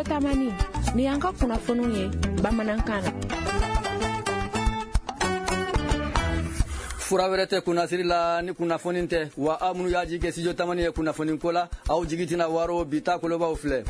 Studio Tamani ni yanka kunnafoniw ye bamanankan na. Fura wɛrɛ tɛ kunnasiri la ni kunnafoni tɛ wa aw minnu y'a jigi kɛ Studio Tamani ye kunnafoni ko la aw jigi tɛna waro bi ta kolobaw filɛ.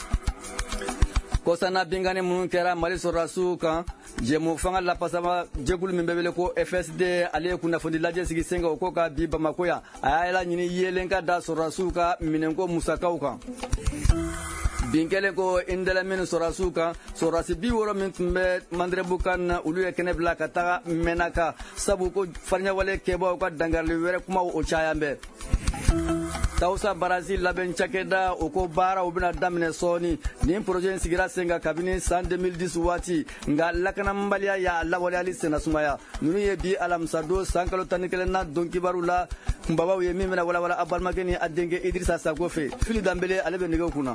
Kosana bingani minnu kɛra Mali sɔrɔdasiw kan jɛmu fanga lapasama jɛkulu min bɛ wele ko FSD ale ye kunnafoni lajɛ sigi sen kan o ko ka bi Bamako yan a y'a ɲini yelen ka da sɔrɔdasiw ka minɛnko musakaw kan. Binkelen ko indela min sɔrɔdasiw kan sɔrɔdasi 60 min tun bɛ Mandrebukan na olu ye kɛnɛ bila ka taga Mɛnaka sabu ko fariɲawale kɛbaaw ka dangarili wɛrɛ kumaw o cayan bɛɛ. Tausa Barazi labɛn cakɛda o ko baaraw bɛna daminɛ sɔɔni nin projet in sigira sen kan kabini san 2010 waati nka lakanabaliya y'a lawaleyali sennasumaya ninnu ye bi alamisa don san kalo 11 na don kibaru la kunbabaw ye min bɛna walawala a balimakɛ ni a denkɛ Idrissa Sako fɛ Fili Danbele ale bɛ nɛgɛw kunna.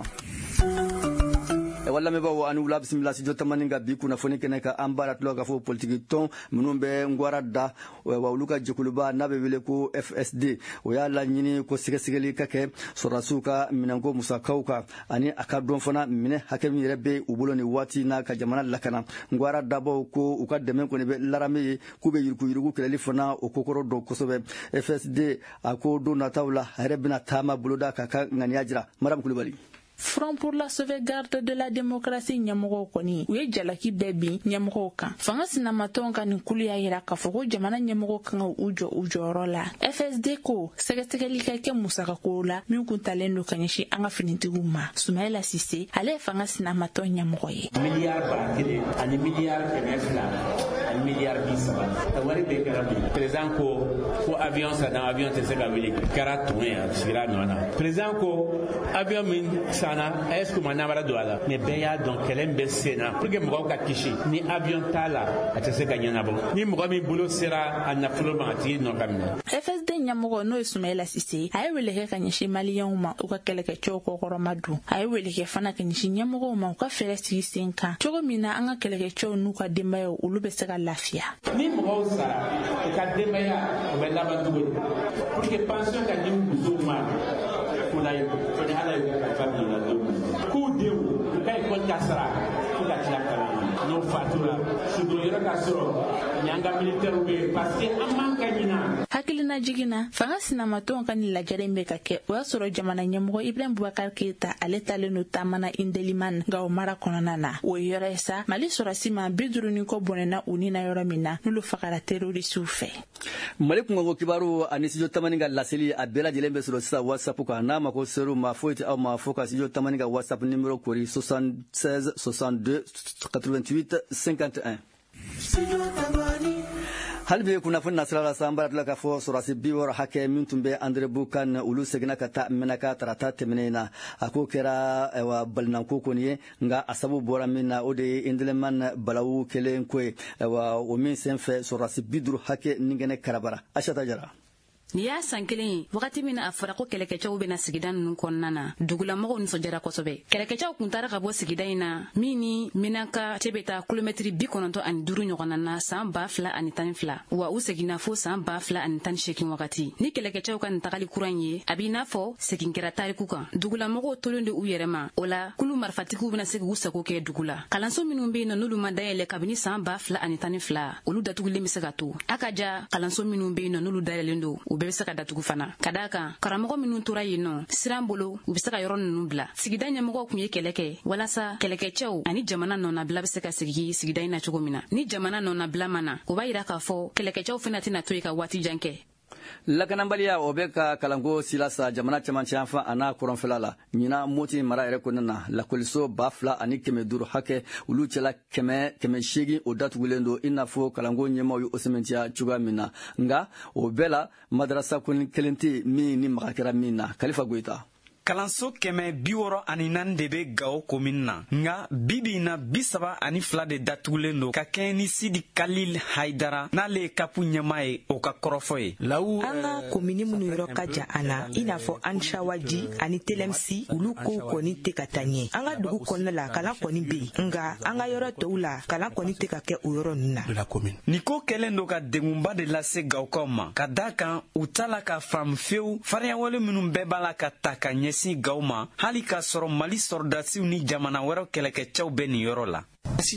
Wala mebawo ani wula bisimila Studio Tamani ka bi kunnafoni kɛnɛ ka an baara tula ka fɔ politique tɔn minnu bɛ ngwara da wa olu ka jɛkuluba n'a bɛ wele ko FSD o y'a laɲini ko sɛgɛsɛgɛli ka kɛ sɔrɔdasiw ka minɛnko musakaw kan ani a ka dɔn fana minɛ hakɛ min yɛrɛ bɛ u bolo nin waati n'a ka jamana lakana ngwara dabaw ko u ka dɛmɛ kɔni bɛ larame ye k'u bɛ yuruguyurugu kɛlɛli fana o kokɔrɔ dɔn kosɛbɛ FSD a ko don nataw la a yɛrɛ bɛna taama boloda k'a ka ŋaniya jira Madame Kulibali. Front pour la sauvegarde de la démocratie ɲɛmɔgɔw kɔni u ye jalaki bɛɛ bin ɲɛmɔgɔw kan fanga sinamatɔn ka nin kulu y'a yira k'a fɔ ko jamana ɲɛmɔgɔw kan ka u jɔ u jɔyɔrɔ la FSD ko sɛgɛsɛgɛli ka kɛ musakakow la min kun talen don ka ɲɛsin an ka finitigiw ma Sumayila Sise ale ye fanga sinamatɔn ɲɛmɔgɔ ye miliyari 1 ani miliyari 200 ani miliyari 30 wari bɛɛ kɛra bi président ko avion sana avion tɛ se ka wuli kɛra tun ye a sigira nɔ na président ko avion min sana est-ce que manabara do ala mais bɛɛ y'a dɔn kɛlɛ bɛ sen na pour que mɔgɔw ka kisi ni avion t'a la a tɛ se ka ɲɛnabɔ ni mɔgɔ min bolo sera a nafolo ma a tigi nɔ ka minɛ FSD ɲɛmɔgɔ n'o ye Sumayila Sise a ye wele kɛ ka ɲɛsin maliyɛnw ma u ka kɛlɛkɛcɛw kɔkɔrɔma dun a ye wele kɛ fana ka ɲɛsin ɲɛmɔgɔw ma u ka fɛɛrɛ sigi sen kan cogo min na an ka kɛlɛkɛcɛw n'u ka denbayaw olu bɛ se ka lafiya ni mɔgɔw sara u ka denbaya u bɛ laban cogo di pour que pension ka di musow ma fɔni ala ye ka famille la don k'u denw u ka école ta sara fo ka tila kalan n'o fatura sudo yɔrɔ ka sɔrɔ ni an ka militaire bɛ yen parce que an man ka ɲina hakilina jiginna fanga sinamatɔn ka nin lajɛlen bɛ ka kɛ o y'a sɔrɔ jamana ɲɛmɔgɔ Ibrahim Boubacar Keita ale talen don taamana Indeliman nka o mara kɔnɔna na o ye yɔrɔ ye sa Mali sɔrɔsi ma 50 kɔ bɔnɛna u ni na yɔrɔ min na n'olu fagara terrorisiw fɛ Mali kungo kibaru ani Studio Tamani ka laseli a bɛɛ lajɛlen bɛ sɔrɔ sisan WhatsApp kan n'a ma ko seru ma foyi tɛ aw ma fo ka Studio Tamani ka WhatsApp numéro kori 76 62 88 51 Halbi kunnafoni nasira la san baara la ka fɔ sɔrɔdasi 60 hakɛ min tun bɛ Mandrebukan olu seginna ka taa Mɛnaka tarata tɛmɛnen na a ko kɛra balinako kɔni ye nka a sababu bɔra min na o de ye Indeleman balawu kelen ko ye o min senfɛ sɔrɔdasi 50 hakɛ ni kɛnɛ karabara Asata Jara Ni y'a san kelen ye wagati min a fɔra ko kɛlɛkɛcɛw bɛna sigida ninnu kɔnɔna na dugulamɔgɔw nisɔndiyara kosɛbɛ kɛlɛkɛcɛw kun taara ka bɔ sigida in na min ni Mɛnaka cɛ bɛ taa kilomɛtiri 95 ɲɔgɔnna na san 2012 wa u seginna fo san 2018 wagati ni kɛlɛkɛcɛw ka nin tagali kura ye a b'i n'a fɔ segin kɛra tariku kan dugulamɔgɔw tolen de u yɛrɛ ma o la kulu marifatigiw bɛna se k'u sago kɛ dugu la kalanso minnu bɛ yen nɔ n'olu ma dayɛlɛ kabini san 2012 olu datugulen bɛ se ka to a ka ja kalanso minnu bɛ yen nɔ n'olu dayɛlɛlen don u bɛ se ka datugu fana ka d'a kan karamɔgɔ minnu tora yen nɔ siran bolo u bɛ se ka yɔrɔ ninnu bila sigida ɲɛmɔgɔw kun ye kɛlɛ kɛ walasa kɛlɛkɛcɛw ani jamana nɔnabila bɛ se ka sigi sigida in na cogo min na ni jamana nɔnabila ma na o b'a yira k'a fɔ kɛlɛkɛcɛw fana tɛna to yen ka waati jan kɛ lakanabaliya o bɛ ka kalanko silasa jamana cɛmancɛ yan fan a n'a kɔrɔnfɛla la ɲina Moti mara yɛrɛ kɔnɔna na lakɔliso 2,200 hakɛ olu cɛla 800 o datugulen don i n'a fɔ kalanko ɲɛmaw ye o sɛmɛntiya cogoya min na nka o bɛɛ la madarasa kelen tɛ min ni maga kɛra min na Kalifa Goyita kalanso 664 de bɛ Gao commune na nka bibi na 32 de datugulen don ka kɛɲɛ ni Sidi Kalil Haidara n'ale ye kapu ɲɛmaa ye o ka kɔrɔfɔ ye an ka komini minnu yɔrɔ ka jan an na i n'a fɔ Anshawaji ani Telemsi olu kow kɔni tɛ ka taa ɲɛ an ka dugu kɔnɔna la kalan kɔni bɛ yen nka an ka yɔrɔ tɔw la kalan kɔni tɛ ka kɛ o yɔrɔ ninnu na nin ko kɛlen don ka degunba de lase Gaokaw ma ka d'a kan u t'a la ka faamu fewu fariyawale minnu bɛɛ b'a la ka ta ka ɲɛ ɲɛsin gawo ma hali k'a sɔrɔ mali sɔrɔdasiw ni jamana wɛrɛw kɛlɛkɛcɛw bɛ nin yɔrɔ la.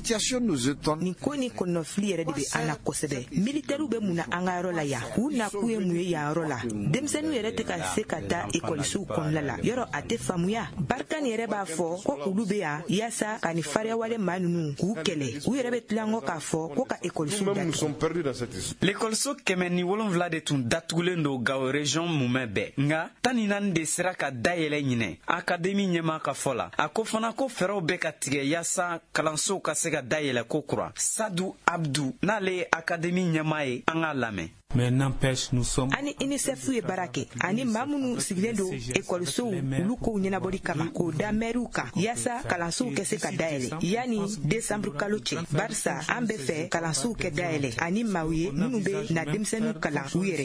nin ko ni kɔnɔfili yɛrɛ de bɛ an na kosɛbɛ. militɛriw bɛ mun na an ka yɔrɔ la yan? u nakun ye mun ye yan yɔrɔ la? denmisɛnninw yɛrɛ tɛ ka se ka taa ekɔlisiw kɔnɔna la. yɔrɔ a tɛ faamuya. barikani yɛrɛ b'a fɔ ko olu bɛ yan yaasa ka ni fariyawale maa ninnu k'u kɛlɛ. u yɛrɛ bɛ tilankɔ k'a fɔ ko ka ekɔlisiw datugu. lekɔliso 107 de tun datugulen don gawo region mumɛ bɛɛ, nka 14 de sera ka dayɛlɛ ɲinɛ. akademi ɲɛma ka fɔ la a ko fana ko fɛɛrɛw bɛ ka tigɛ yaasa kalansow ka se ka dayɛlɛ ko kura. Sadu Abdu n'ale ye akademi ɲɛma ye, an k'a lamɛn. ani UNICEF ye baara kɛ ani maa minnu sigilen don ekɔlisow olu kow ɲɛnabɔli kama k'o da mɛriw kan yaasa kalansow kɛ se ka dayɛlɛ yanni desanburu kalo cɛ. barisa an bɛ fɛ kalansow kɛ dayɛlɛ ani maaw ye minnu bɛ na denmisɛnninw kalan u yɛrɛ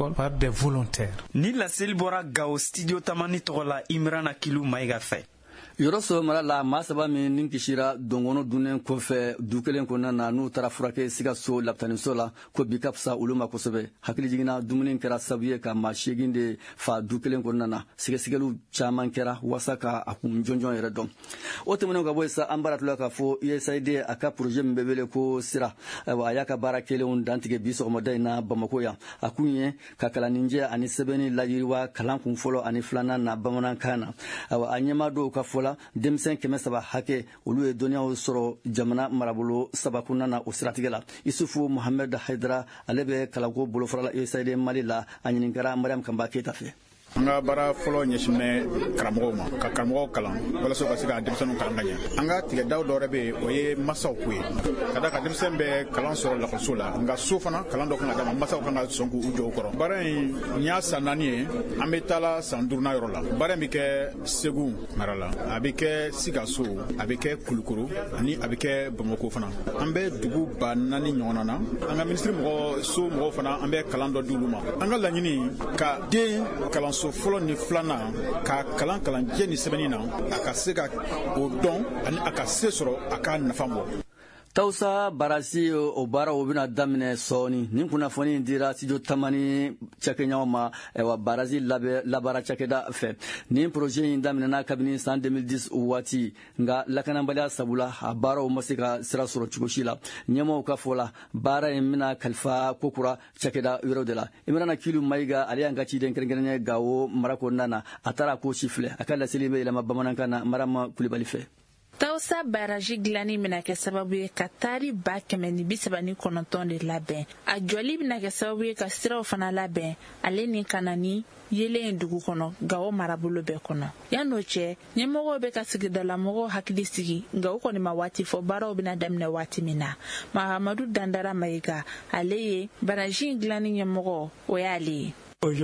ye. ni laseli bɔra gawo studio tamani tɔgɔ la Imrana Kilu Mayiga fɛ. yɔrɔso mara la maa saba min ni kisira dɔngɔnɔ dunnen kɔfɛ du kelen kɔnɔna na n'u taara furakɛ Sikaso lapitaniso la ko bi ka fisa olu ma kosɛbɛ. hakili jiginna dumuni kɛra sabu ye ka maa 8 de fa du kelen kɔnɔna na. sɛgɛsɛgɛliw caman kɛra waasa ka a kun jɔnjɔn yɛrɛ dɔn. o tɛmɛnen ka bɔ yen sa an baara tula k'a fɔ USAID a ka projet min bɛ wele ko sira a y'a ka baara kelenw dantigɛ bi sɔgɔmada in na Bamako yan. a kun ye ka kalanninjɛ ani sɛbɛnni layiriwa kalan kun fɔlɔ ani filanan na bamanankan na. a ɲɛmaa dɔw ka fɔ la denmisɛn 300 hakɛ olu ye dɔnniyaw sɔrɔ jamana marabolo 7 kɔnɔna na o siratigɛ la. Isufu Mohamed Haidara ale bɛ kalanko bolofara la USAID Mali la a ɲininkara Mariam Kamba Keita fɛ. an ka baara fɔlɔ ɲɛsin bɛ karamɔgɔw ma ka karamɔgɔw kalan walasa ka se ka denmisɛnninw kalan ka ɲɛ. an ka tigɛdaw dɔ wɛrɛ bɛ yen o ye masaw ko ye ka da ka denmisɛn bɛ kalan sɔrɔ lakɔliso la nka so fana kalan dɔ kan ka d'a ma masaw kan ka sɔn k'u jɔ o kɔrɔ. baara in n y'a san 4 ye an bɛ taala san 5nan yɔrɔ la. baara in bɛ kɛ Segu mara la, a bɛ kɛ Sikaso, a bɛ kɛ Kulukoro ani a bɛ kɛ Bamako fana. an bɛ dugu 4,000 ɲɔgɔn na. an ka minisiri mɔgɔw fana an bɛ kalan dɔ di olu ma. an ka laɲini ka den kalanso fɔlɔ ni filanan ka kalanjɛ ni sɛbɛnni na a ka se ka o dɔn ani a ka se sɔrɔ a ka nafa bɔ. Tausa barasi o baara o bɛna daminɛ sɔɔni. nin kunnafoni dira studio tamani cakɛɲɔgɔn ma wa barasi labaara cakɛda fɛ. nin projet in daminɛna kabini san 2010 o waati nka lakanabaliya sabula a baaraw ma se ka sira sɔrɔ cogo si la. ɲɛmɔgɔw ka fɔ la baara in bɛna kalifa kokura cakɛda yɔrɔ de la. Imrana Kilu Mayiga ale y'an ka ciden kɛrɛnkɛrɛnnen Gawo mara kɔnɔna na a taara ko si filɛ. a ka laseli bɛ yɛlɛma bamanankan na Marama Kulibali fɛ. Tausa baraji dilanni bɛna kɛ sababu ye ka taari 139 de labɛn. a jɔli bɛna kɛ sababu ye ka siraw fana labɛn ale ni kanani yelen dugu kɔnɔ Gawo marabolo bɛɛ kɔnɔ. yan'o cɛ ɲɛmɔgɔw bɛ ka sigidalamɔgɔw hakili sigi nka u kɔni ma waati fɔ baaraw bɛna daminɛ waati min na. Mahamadu Dandara Mayiga ale ye baraji dilanni ɲɛmɔgɔ o y'ale ye.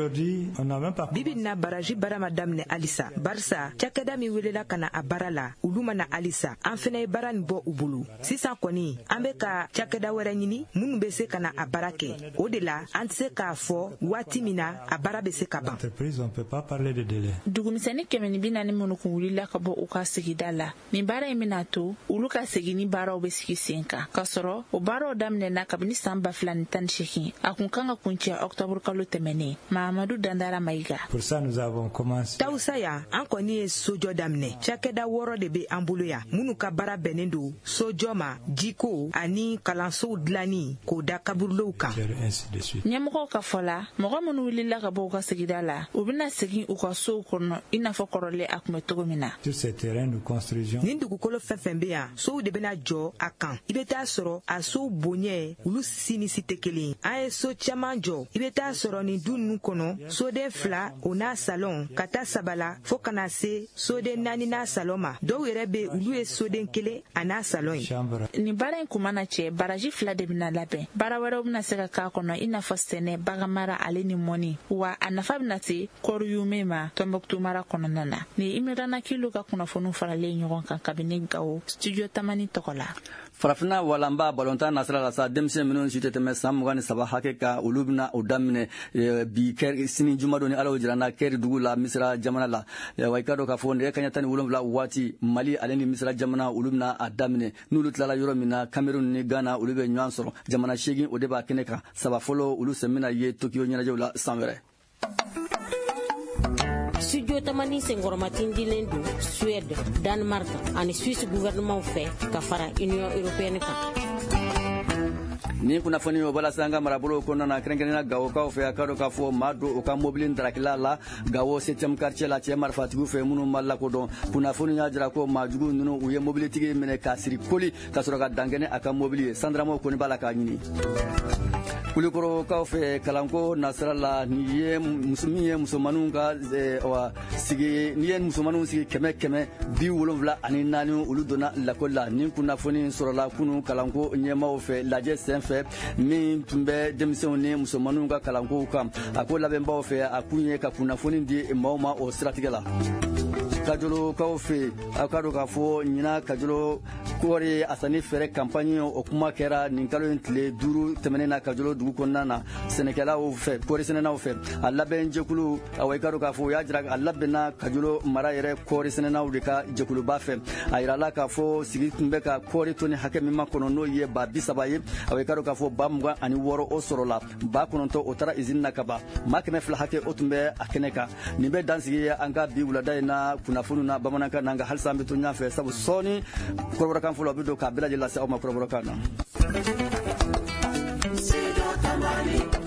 bibi na baraji baara ma daminɛ alisa barisa cakɛda min welela ka na a baara la olu ma na alisa an fɛnɛ ye baara nin bɔ u bolo. sisan kɔni an bɛ ka cakɛda wɛrɛ ɲini minnu bɛ se ka na a baara kɛ. o de la an tɛ se k'a fɔ waati min na a baara bɛ se ka ban. dugumisɛnnin 140 minnu kun wulila ka bɔ u ka sigida la nin baara in bɛna to olu ka segin ni baaraw bɛ sigi sen kan. ka sɔrɔ o baaraw daminɛna kabini san 2018 a kun kan ka kuncɛ Octobre kalo tɛmɛnen. Mahamadu Dandara Mayiga. Tausa yan an kɔni ye sojɔ daminɛ. cakɛda 6 de bɛ an bolo yan minnu ka baara bɛnnen don sojɔ ma, jiko ani kalansow dilanni k'o da kaburulew kan. ɲɛmɔgɔw ka fɔ la mɔgɔ minnu wulila ka bɔ u ka sigida la u bɛna segin u ka sow kɔnɔ i n'a fɔ kɔrɔlen a kun bɛ cogo min na. nin dugukolo fɛn fɛn bɛ yan sow de bɛna jɔ a kan. i bɛ taa sɔrɔ a sow bonya olu si ni si tɛ kelen. an ye so caman jɔ. i bɛ taa sɔrɔ nin du ninnu kɔnɔ soden 2 o n'a salon ka taa 3 la fo kana se soden 4 n'a salon ma. dɔw yɛrɛ bɛ olu ye soden 1 a n'a salon ye. nin baara in kun mana cɛ baraji 2 de bɛna labɛn. baara wɛrɛw bɛna se ka k'a kɔnɔ i n'a fɔ sɛnɛ, baganmara ale ni mɔni. wa a nafa bɛna se kɔriyume ma Tɔnbɔkutu mara kɔnɔna na. ni Imrana Kilu ka kunnafoni faralen ɲɔgɔn kan kabini Gawo studio tamani tɔgɔ la. farafina walanba balontan nasira la sa denmisɛn minnu si tɛ tɛmɛ san 23 hakɛ ka olu bɛna o daminɛ bi sini juma don ni ala jirana kɛri dugu la Misira jamana la. wa i ka dɔn k'a fɔ nɛgɛ kaɲɛ 17 waati Mali ale ni Misira jamana olu bɛna a daminɛ. n'olu tilala yɔrɔ min na Cameroun ni Ghana olu bɛ ɲɔgɔn sɔrɔ. jamana 8 o de b'a kɛnɛ kan. 3 fɔlɔ olu sɛmina ye Tokyo ɲɛnajɛw la san wɛrɛ. Studio tamani sengoromatin dilen do Suède, Danemark ani Suisse gouvernement fait ka fara Union européenne kan. Ni kunnafoni o bala sanga marabolo ko na krengenina gawo ka fe akado ka fo mado o ka mobile ndrakila la gawo 7e quartier la tiemar fatigu fe munu malla ko don kunnafoni nya jira ko majugu nunu uye mobile tigi mene ka siri koli ka soro ka dangene aka mobile sandramo ko ni bala ka nyini kulikoro ka fe kalanko nasrala niye musumanu ka wa sigi niye musumanu sigi keme bi wolonvla ani nani ulu dona la kola ni kunnafoni soro la kunu kalanko nyema o fe laje senfe min tumbe demisen ni musomanu ka kalanko kam ako labemba fe akunye ka kunnafoni di mawma o strategela kajolo ka fe akado ka fo nyina kajolo kore asani fere campagne o kuma kera ninkalo entle duru temenena kajolo dugu konnana senekala o fe kore senena o fe alla ben jekulu awai kado ka fo ya jira alla bena kajolo mara yere kore senena o de ka jekulu ba fe ayira la ka fo sigi tumbe ka kore toni hakemi makono no ye ba bisabaye awai kado ka fo bamga ani woro o sorola ba kononto o tara izinna kaba makeme fla hake otumbe akeneka nimbe dansigi anga bi wulada na kunafunu na bamanaka nanga halsa mbitu nyafe sabu soni korobora kan fulo bido ka bilaje la sa o ma korobora kana